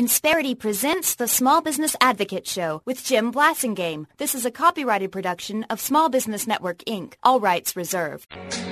Insperity presents the Small Business Advocate Show with Jim Blasingame. This is a copyrighted production of Small Business Network, Inc. All rights reserved.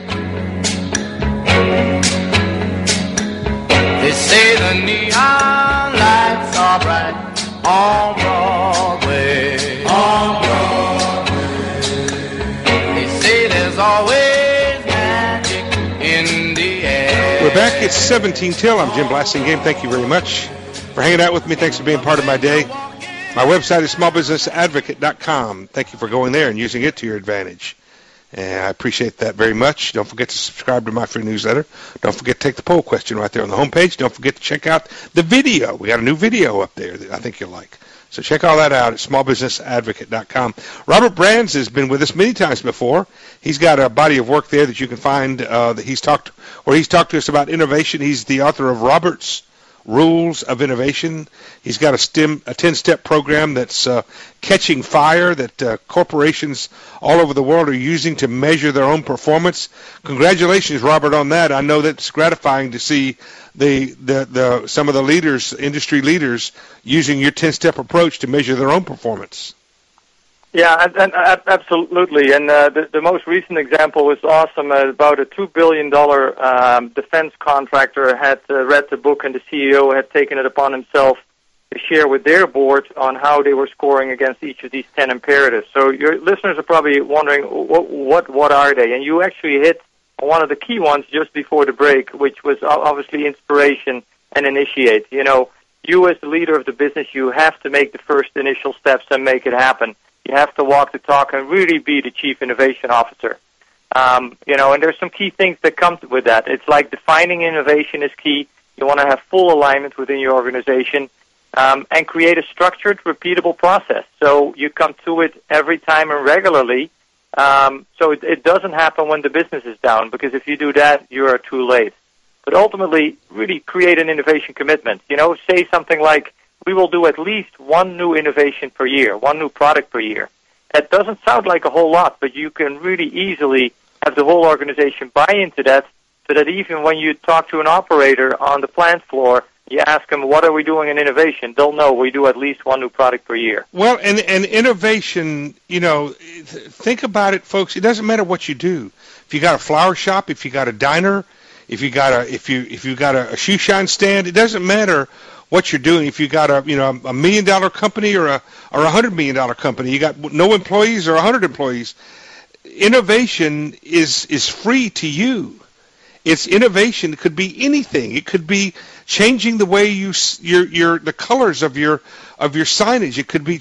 They say the neon lights are bright on Broadway. On Broadway. They say there's always magic in the air. We're back. It's 17 till. I'm Jim Blasingame. Thank you very much for hanging out with me. Thanks for being part of my day. My website is smallbusinessadvocate.com. Thank you for going there and using it to your advantage. And I appreciate that very much. Don't forget to subscribe to my free newsletter. Don't forget to take the poll question right there on the homepage. Don't forget to check out the video. We got a new video up there that I think you'll like. So check all that out at smallbusinessadvocate.com. Robert Brands has been with us many times before. He's got a body of work there that you can find that he's talked to us about innovation. He's the author of Robert's Rules of Innovation. He's got a 10-step program that's catching fire that corporations all over the world are using to measure their own performance. Congratulations, Robert, on that. I know that's gratifying to see some of the leaders, industry leaders, using your 10-step approach to measure their own performance. Yeah, absolutely. And the most recent example was awesome. About a $2 billion defense contractor had read the book, and the CEO had taken it upon himself to share with their board on how they were scoring against each of these 10 imperatives. So your listeners are probably wondering, what are they? And you actually hit one of the key ones just before the break, which was obviously inspiration and initiate. You know, you as the leader of the business, you have to make the first initial steps and make it happen. You have to walk the talk and really be the chief innovation officer. And there's some key things that come with that. It's like defining innovation is key. You want to have full alignment within your organization and create a structured, repeatable process. So you come to it every time and regularly. So it doesn't happen when the business is down, because if you do that, you are too late. But ultimately, really create an innovation commitment. Say something like, we will do at least one new innovation per year, one new product per year. That doesn't sound like a whole lot, but you can really easily have the whole organization buy into that, so that even when you talk to an operator on the plant floor, you ask them, what are we doing in innovation? They'll know we do at least one new product per year. Well, and innovation, think about it, folks. It doesn't matter what you do. If you got a flower shop, if you got a diner, if you got a shoe shine stand, it doesn't matter what you're doing. If you got a $1 million company or a $100 million company, you got no employees or 100 employees. Innovation is free to you. It's innovation. It could be anything. It could be changing the way the colors of your signage. It could be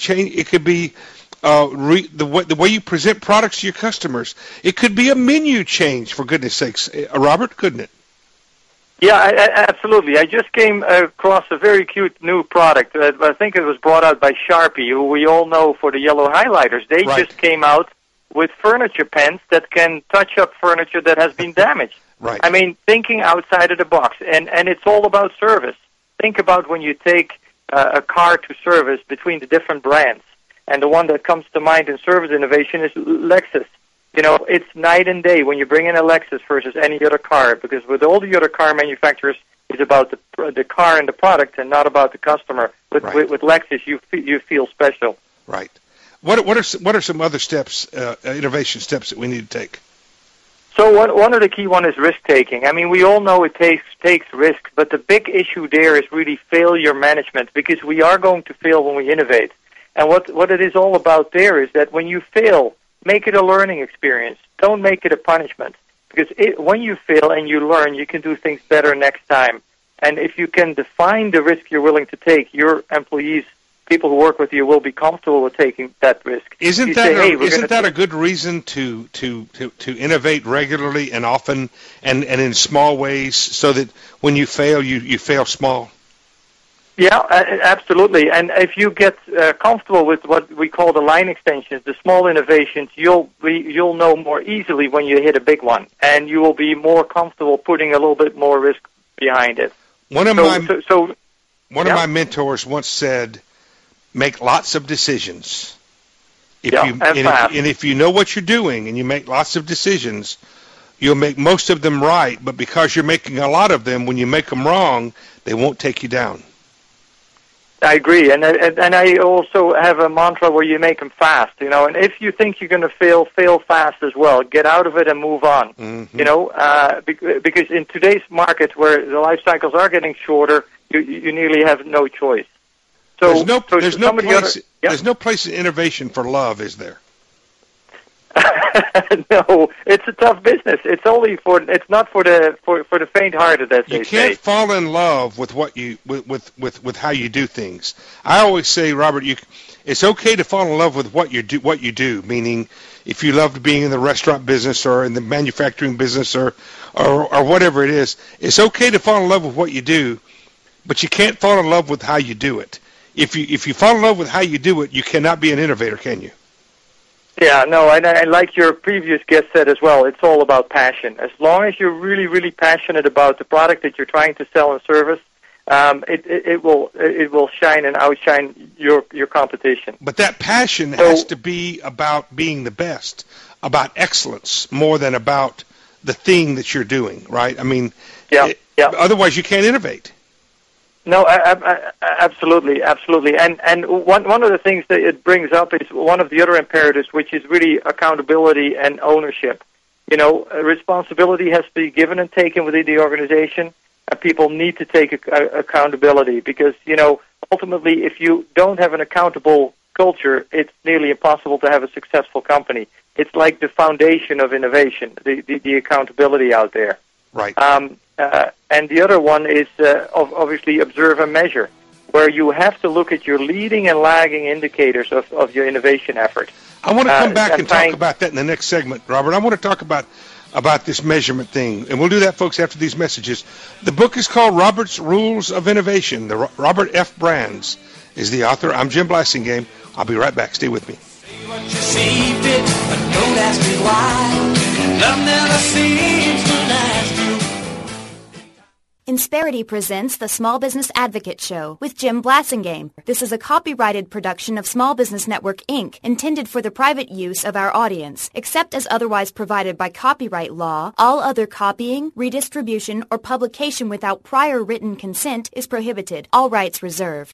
the way you present products to your customers. It could be a menu change, for goodness sakes, Robert, couldn't it? Yeah, absolutely. I just came across a very cute new product. I think it was brought out by Sharpie, who we all know for the yellow highlighters. They just came out with furniture pens that can touch up furniture that has been damaged. Right. I mean, thinking outside of the box, and it's all about service. Think about when you take a car to service between the different brands, and the one that comes to mind in service innovation is Lexus. It's night and day when you bring in a Lexus versus any other car, because with all the other car manufacturers, it's about the car and the product and not about the customer. With Lexus, you feel special. Right. What are some other steps, innovation steps that we need to take? So one of the key one is risk-taking. I mean, we all know it takes risk, but the big issue there is really failure management, because we are going to fail when we innovate. And what it is all about there is that when you fail, make it a learning experience. Don't make it a punishment. Because when you fail and you learn, you can do things better next time. And if you can define the risk you're willing to take, your employees, people who work with you, will be comfortable with taking that risk. Isn't that a good reason to innovate regularly and often and in small ways, so that when you fail, you fail small? Yeah, absolutely. And if you get comfortable with what we call the line extensions, the small innovations, you'll know more easily when you hit a big one, and you will be more comfortable putting a little bit more risk behind it. One of my mentors once said, "Make lots of decisions. If you know what you're doing and you make lots of decisions, you'll make most of them right. But because you're making a lot of them, when you make them wrong, they won't take you down." I agree, and I also have a mantra where you make them fast, you know. And if you think you're going to fail fast as well. Get out of it and move on, you know. Because in today's market, where the life cycles are getting shorter, you nearly have no choice. So there's no place in innovation for love, is there? No, it's a tough business. It's not for the faint-hearted, as they say. You can't fall in love with what you with how you do things. I always say, Robert, it's okay to fall in love with what you do. Meaning, if you loved being in the restaurant business or in the manufacturing business or whatever it is, it's okay to fall in love with what you do, but you can't fall in love with how you do it. If you fall in love with how you do it, you cannot be an innovator, can you? Yeah, no, and like your previous guest said as well, it's all about passion. As long as you're really, really passionate about the product that you're trying to sell and service, it will shine and outshine your competition. But that passion has to be about being the best, about excellence, more than about the thing that you're doing, right? I mean, otherwise you can't innovate. No, absolutely. And one of the things that it brings up is one of the other imperatives, which is really accountability and ownership. You know, responsibility has to be given and taken within the organization, and people need to take accountability because, you know, ultimately, if you don't have an accountable culture, it's nearly impossible to have a successful company. It's like the foundation of innovation, the accountability out there. Right. And the other one is obviously observe and measure, where you have to look at your leading and lagging indicators of your innovation effort. I want to come back and talk about that in the next segment, Robert. I want to talk about this measurement thing, and we'll do that, folks, after these messages. The book is called Robert's Rules of Innovation. Robert F. Brands is the author. I'm Jim Blasingame. I'll be right back. Stay with me. Say what you see fit, but don't ask me why. Love never seems to last you. Insperity presents the Small Business Advocate Show with Jim Blasingame. This is a copyrighted production of Small Business Network, Inc., intended for the private use of our audience. Except as otherwise provided by copyright law, all other copying, redistribution, or publication without prior written consent is prohibited. All rights reserved.